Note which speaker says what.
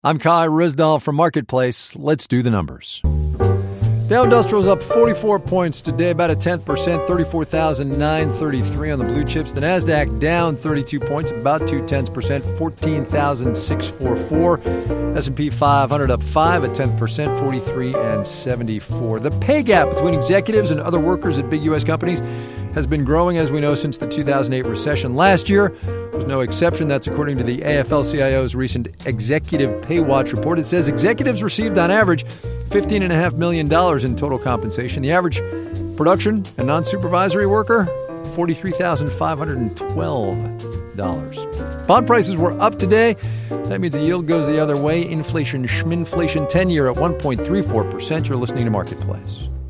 Speaker 1: I'm Kai Rizdal from Marketplace. Let's do the numbers. Dow Industrial's up 44 points today, about a 10%, 34,933 on the blue chips. The Nasdaq down 32 points, about 0.2%, 14,644. S&P 500 up 5 at 10%, 43 and 74. The pay gap between executives and other workers at big U.S. companies has been growing, as we know, since the 2008 recession. Last year was no exception. That's according to the AFL-CIO's recent Executive Pay Watch report. It says executives received, on average, $15.5 million in total compensation. The average production and non-supervisory worker, $43,512. Bond prices were up today. That means the yield goes the other way. Inflation, schminflation, 10-year at 1.34%. You're listening to Marketplace.